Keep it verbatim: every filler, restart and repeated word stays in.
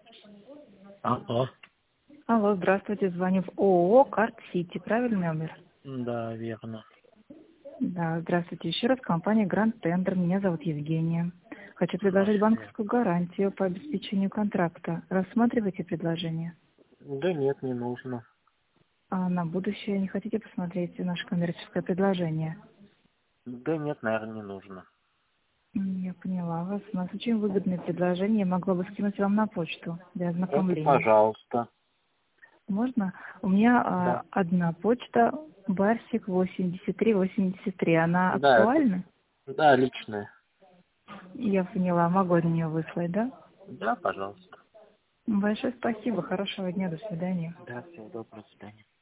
Алло. Алло, здравствуйте, звоню в ООО «Карт Сити». Правильный номер? Да, верно. Да, здравствуйте. Еще раз компания Гранд Тендер. Меня зовут Евгения. Хочу предложить Хорошо, я- банковскую гарантию по обеспечению контракта. Рассматривайте предложение. Да нет, не нужно. А на будущее не хотите посмотреть наше коммерческое предложение? Да нет, наверное, не нужно. М, Я поняла вас. У нас очень выгодное предложение. Я могла бы скинуть вам на почту для Это ознакомления. пожалуйста. Можно? У меня Да. а, одна почта барсик восемьдесят три восемьдесят три. Она Да, это, актуальна? да, личное. Я поняла. Могу на нее выслать, да? Да, пожалуйста. Большое спасибо. Хорошего дня. До свидания. Да, всего доброго, до свидания.